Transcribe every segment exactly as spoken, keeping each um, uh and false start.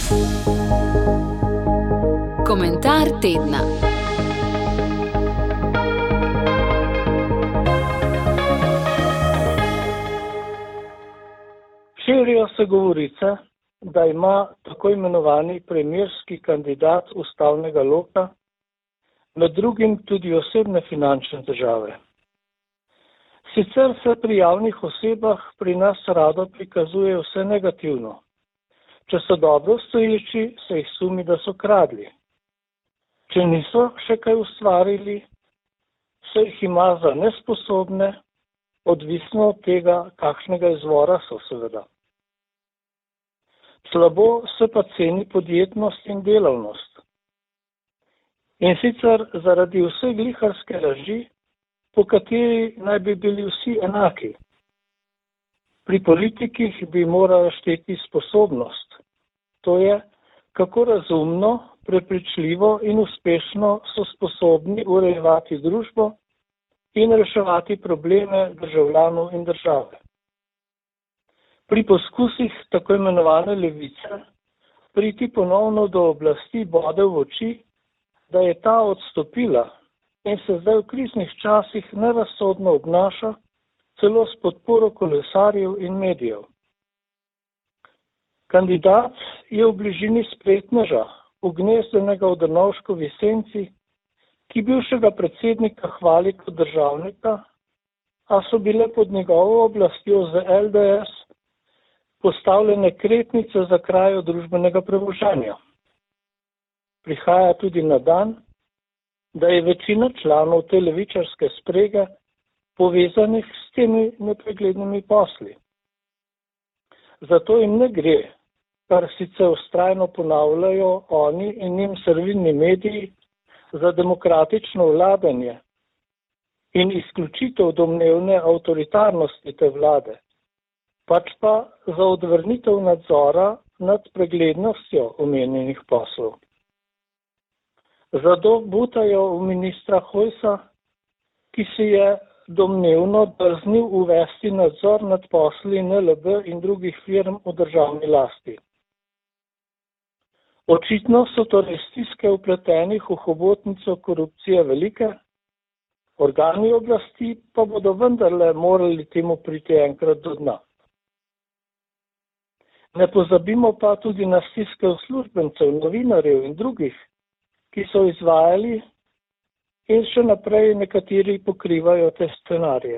Komentar tedna. Širijo se govorice, da ima tako imenovani premierski kandidat ustavnega loka med drugim tudi osebne finančne težave. Sicer se pri javnih osebah pri nas rado prikazuje vse negativno. Če so dobro stoječi, se jih sumi, da so kradli. Če niso še kaj ustvarili, se jih ima za nesposobne, odvisno od tega, kakšnega izvora so seveda. Slabo se pa ceni podjetnost in delavnost. In sicer zaradi vse gliharske laži, po kateri naj bi bili vsi enaki. Pri politikih bi morala šteti sposobnost. To je, kako razumno, prepričljivo in uspešno so sposobni urejevati družbo in reševati probleme državljanov in države. Pri poskusih tako imenovane levice priti ponovno do oblasti bode v oči, da je ta odstopila in se zdaj v kriznih časih nerazsodno obnaša, celo s podporo kolesarjev in medijev. Kandidat je v bližini spletneža, ugnezdenega v Drnovškovi senci, ki bivšega predsednika hvali kot državnika, a so bile pod njegovo oblastjo z L D S postavljene kretnice za krajo družbenega premoženja. Prihaja tudi na dan, da je večina članov te levičarske sprege povezanih s temi nepreglednimi posli. Zato jim ne gre, kar sicer vztrajno ponavljajo oni in njim servilni mediji, za demokratično vladanje in izključitev domnevne avtoritarnosti te vlade, pač pa za odvrnitev nadzora nad preglednostjo omenjenih poslov. Zato butajo v ministra Hojsa, ki si je domnevno drznil uvesti nadzor nad posli N L B in drugih firm v državni lasti. Očitno so torej stiske vpletenih v hobotnico korupcije velike, organi oblasti pa bodo vendarle morali temu priti enkrat do dna. Ne pozabimo pa tudi na stiske uslužbencev, novinarjev in drugih, ki so izvajali in še naprej nekateri pokrivajo te scenarije.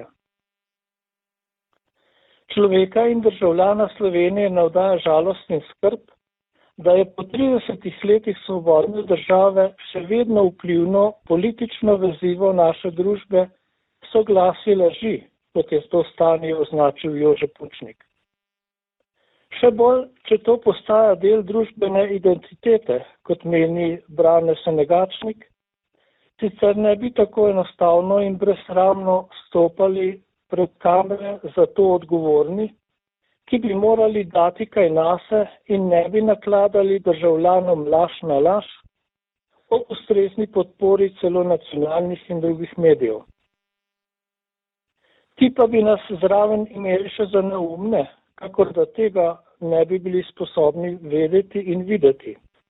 Človeka in državljana Slovenije navdaja žalost in skrb, da je po tridesetih letih svobodne države še vedno vplivno politično vezivo naše družbe soglasje laži, kot je to stanje označil Jože Pučnik. Še bolj, če to postaja del družbene identitete, kot meni Brane Senegačnik, sicer ne bi tako enostavno in brezsramno stopali pred kamere za to odgovorni, ki bi morali dati kaj nase in ne bi nakladali državljanom laž na laž, ob ustrezni podpori celo nacionalnih in drugih medijev. Ti pa bi nas zraven imeli še za neumne, kakor da tega ne bi bili sposobni vedeti in videti.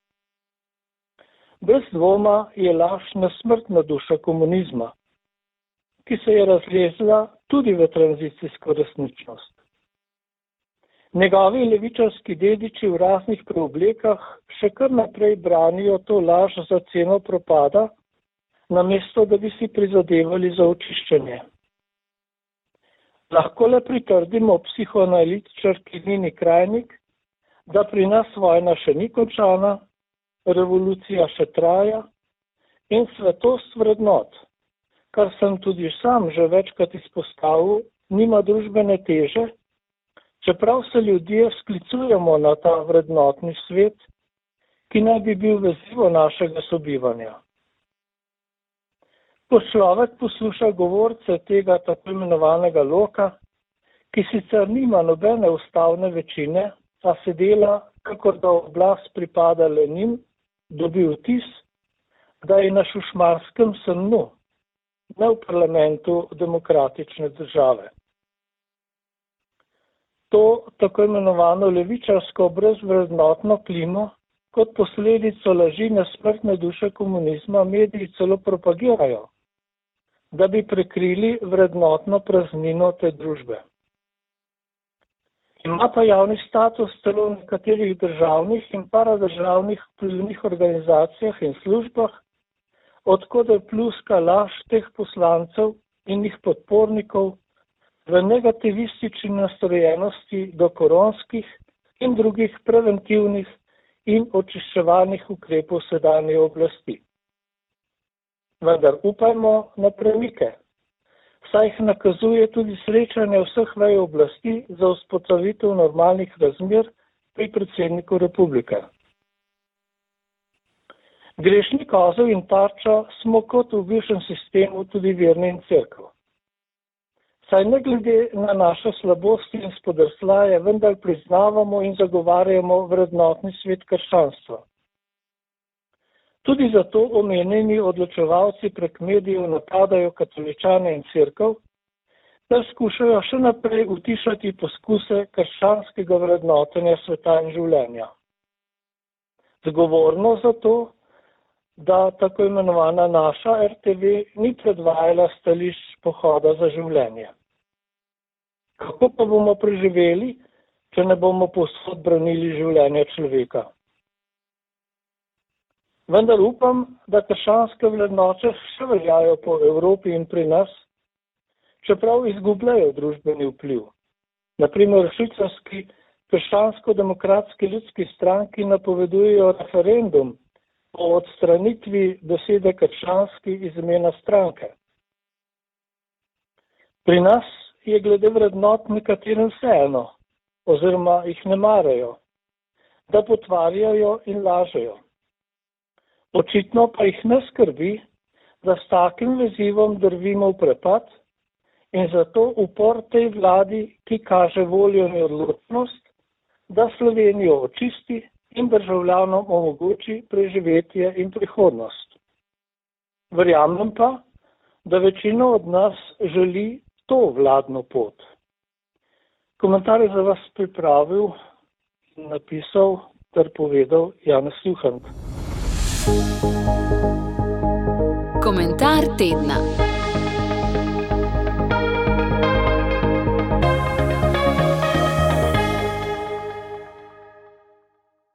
Brez dvoma je laž nesmrtna duša komunizma, ki se je razlezla tudi v tranzicijsko resničnost. Njegovi levičarski dediči v raznih preoblekah še kar naprej branijo to laž za ceno propada, namesto da bi si prizadevali za očiščenje. Lahko le pritrdimo psihoanalitičarki Nini Krajnik, da pri nas vojna še ni končana, revolucija še traja in svetost vrednot, kar sem tudi sam že večkrat izpostavil, nima družbene teže, čeprav se ljudje sklicujemo na ta vrednotni svet, ki naj bi bil vezivo našega sobivanja. Ko človek posluša govorce tega tako imenovanega loka, ki sicer nima nobene ustavne večine, a se dela, kakor da oblast pripada le njim, dobi vtis, da je na šušmarskem snu, ne v parlamentu demokratične države. To tako imenovano levičarsko brezvrednotno klimo kot posledico laži na smrtne duše komunizma mediji celo propagirajo, da bi prekrili vrednotno praznino te družbe. Ima pa javni status celo v nekaterih državnih in paradržavnih vplivnih organizacijah in službah, odkode pluska laž teh poslancev in njih podpornikov v negativistični nastrojenosti do koronskih in drugih preventivnih in očiščevalnih ukrepov sedanje oblasti. Vendar upajmo na premike, saj jih nakazuje tudi srečanje vseh vej oblasti za vzpostavitev normalnih razmer pri predsedniku republike. Grešni kozel in tarča smo kot v bivšem sistemu tudi verni in cerkev. Saj ne glede na naše slabosti in spodrslaje, vendar priznavamo in zagovarjamo vrednotni svet krščanstva. Tudi zato omenjeni odločevalci prek medijev napadajo katoličane in cerkev, da skušajo še naprej utišati poskuse krščanskega vrednotenja sveta in življenja. Zgovorno zato, da tako imenovana naša er te ve ni predvajala stališč pohoda za življenje. Kako pa bomo preživeli, če ne bomo povsod branili življenja človeka? Vendar upam, da krščanske vrednote še veljajo po Evropi in pri nas, čeprav izgubljajo družbeni vpliv. Na primer, v švicarski krščansko-demokratski ljudski stranki napovedujejo referendum o odstranitvi besede krščanski iz imena stranke. Pri nas je glede vrednot nekaterim vseeno, oziroma jih ne marajo, da potvarjajo in lažejo. Očitno pa jih ne skrbi, da s takim vezivom drvimo v prepad in zato upor tej vladi, ki kaže voljo in odločnost, da Slovenijo očisti in državljanom omogoči preživetje in prihodnost. Verjamem pa, da večina od nas želi to vladno pot. Komentar je za vas pripravil, napisal ter povedal Janez Juhant. Komentar tedna.